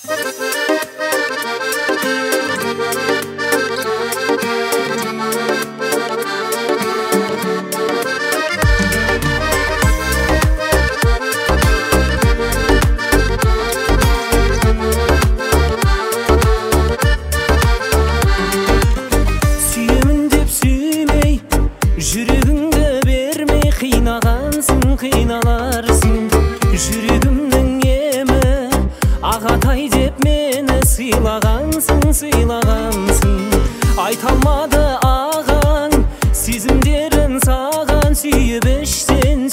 Қиналарсың жүрегімнің емі ағатай деп мені сыйлағансың айта алмады ағаң сезімдерін саған сүйіп іштен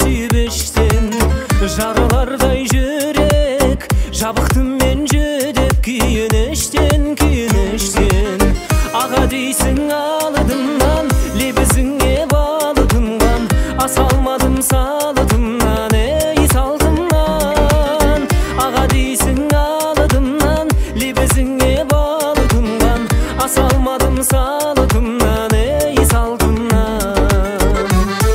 жарылардай жүрек жабықтым мен жүдеп күйініштен аға дейсің алдымнан лебізіңе балы тұнған аса алмадым салытымнан ей салтымнан аға дейсің алдымнан лебізіңе балы тұнған аса алмадым салытымнан ей салтымнан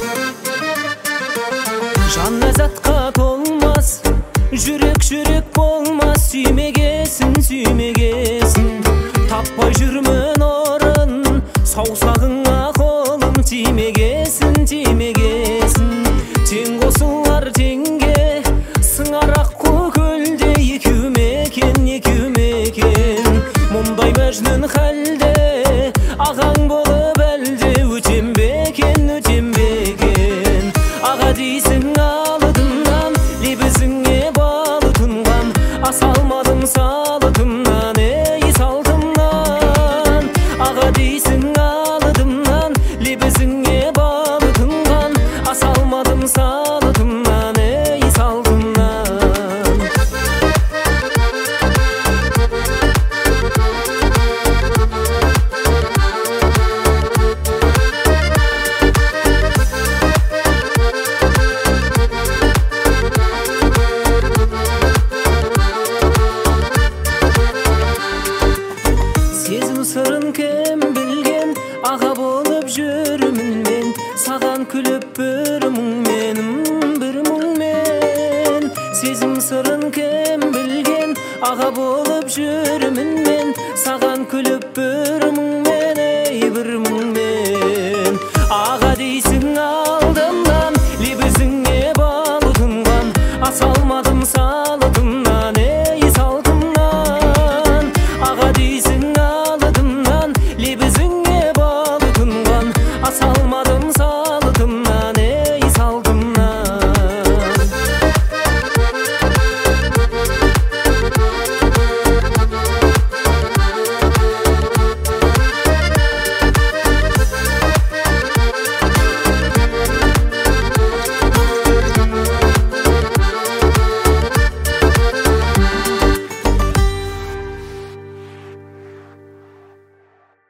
жан ләззатқа толмас жүрек болмас сүймегесін таппай жүрмін орын саусағыңа қолым тимегесін тең қосылар теңге сыңар аққу көлде екеу мекен мұндай мәжнүн халде ағаң болып әлде өтем бекен аға дейсің алдымнан лебізіңе балы тұнған аса алмадым салытымнан ей салтымнан аға дейсің алдымнан лебізіңе балы тұнған аса алмадым салытымнан ей салтымнан сезім сырын кем білген аға болып жүрмін мен саған күліп бір мұңмен сезім сырын кем білген аға болып жүрмін мен саған күліп бір мұңмен ей бір мұңмен